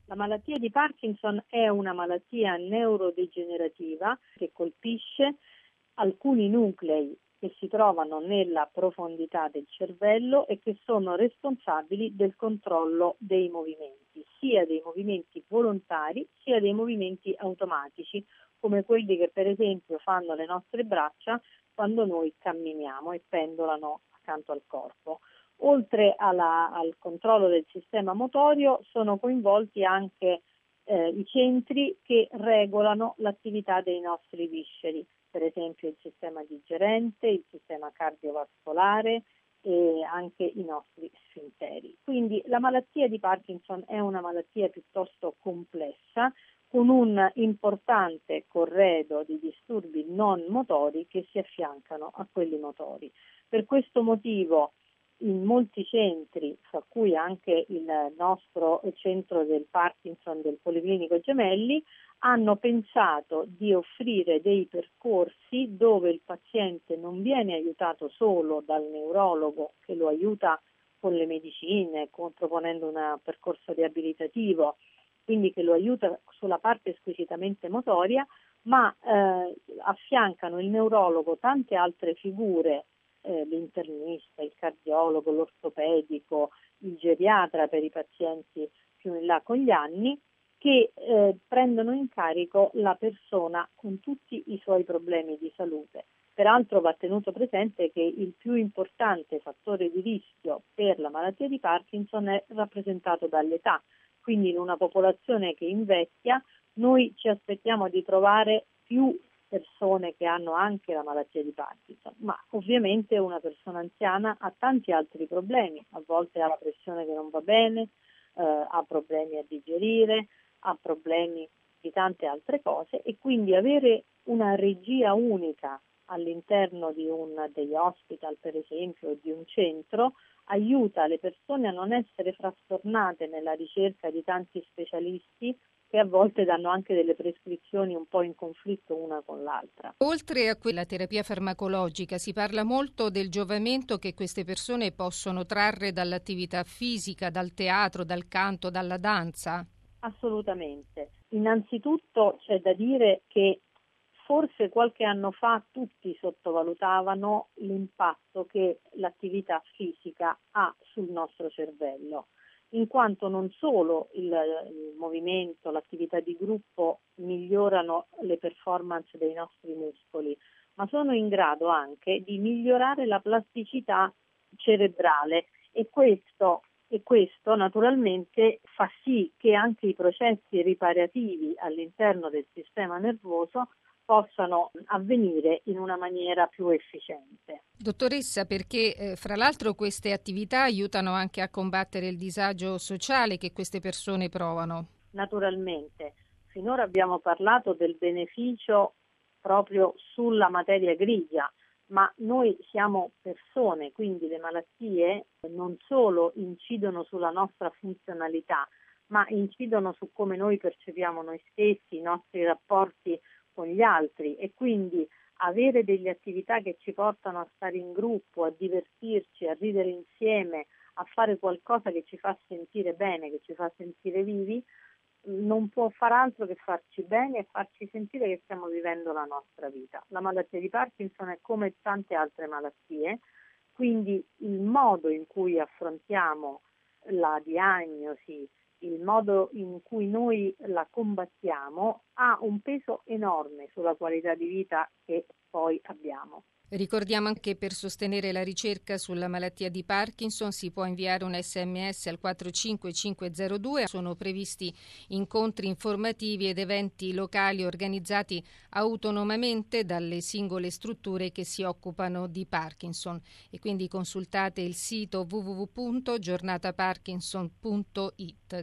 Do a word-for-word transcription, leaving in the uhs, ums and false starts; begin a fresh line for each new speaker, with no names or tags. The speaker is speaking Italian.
La malattia di Parkinson è una malattia neurodegenerativa che colpisce alcuni nuclei che si trovano nella profondità del cervello e che sono responsabili del controllo dei movimenti, sia dei movimenti volontari sia dei movimenti automatici, come quelli che per esempio fanno le nostre braccia quando noi camminiamo e pendolano accanto al corpo. Oltre alla, al controllo del sistema motorio sono coinvolti anche eh, i centri che regolano l'attività dei nostri visceri, per esempio il sistema digerente, il sistema cardiovascolare e anche i nostri sfinteri. Quindi la malattia di Parkinson è una malattia piuttosto complessa, con un importante corredo di disturbi non motori che si affiancano a quelli motori. Per questo motivo in molti centri, fra cui anche il nostro centro del Parkinson del Policlinico Gemelli, hanno pensato di offrire dei percorsi dove il paziente non viene aiutato solo dal neurologo che lo aiuta con le medicine, con, proponendo un percorso riabilitativo, quindi che lo aiuta sulla parte squisitamente motoria, ma eh, affiancano il neurologo tante altre figure, eh, l'internista, il cardiologo, l'ortopedico, il geriatra per i pazienti più in là con gli anni, che eh, prendono in carico la persona con tutti i suoi problemi di salute. Peraltro va tenuto presente che il più importante fattore di rischio per la malattia di Parkinson è rappresentato dall'età. Quindi in una popolazione che invecchia noi ci aspettiamo di trovare più persone che hanno anche la malattia di Parkinson, ma ovviamente una persona anziana ha tanti altri problemi, a volte ha la pressione che non va bene, eh, ha problemi a digerire, ha problemi di tante altre cose e quindi avere una regia unica all'interno di un degli hospital, per esempio, o di un centro, aiuta le persone a non essere frastornate nella ricerca di tanti specialisti che a volte danno anche delle prescrizioni un po' in conflitto una con l'altra.
Oltre a quella terapia farmacologica, si parla molto del giovamento che queste persone possono trarre dall'attività fisica, dal teatro, dal canto, dalla danza?
Assolutamente. Innanzitutto c'è da dire che forse qualche anno fa tutti sottovalutavano l'impatto che l'attività fisica ha sul nostro cervello, in quanto non solo il, il movimento, l'attività di gruppo migliorano le performance dei nostri muscoli, ma sono in grado anche di migliorare la plasticità cerebrale e questo E questo naturalmente fa sì che anche i processi riparativi all'interno del sistema nervoso possano avvenire in una maniera più efficiente.
Dottoressa, perché eh, fra l'altro queste attività aiutano anche a combattere il disagio sociale che queste persone provano?
Naturalmente, finora abbiamo parlato del beneficio proprio sulla materia grigia, ma noi siamo persone, quindi le malattie non solo incidono sulla nostra funzionalità, ma incidono su come noi percepiamo noi stessi, i nostri rapporti con gli altri e quindi avere delle attività che ci portano a stare in gruppo, a divertirci, a ridere insieme, a fare qualcosa che ci fa sentire bene, che ci fa sentire vivi, non può far altro che farci bene e farci sentire che stiamo vivendo la nostra vita. La malattia di Parkinson è come tante altre malattie, quindi il modo in cui affrontiamo la diagnosi, il modo in cui noi la combattiamo ha un peso enorme sulla qualità di vita che poi abbiamo.
Ricordiamo anche che per sostenere la ricerca sulla malattia di Parkinson si può inviare un sms al quattro cinque cinque zero due. Sono previsti incontri informativi ed eventi locali organizzati autonomamente dalle singole strutture che si occupano di Parkinson e quindi consultate il sito w w w punto giornata parkinson punto i t.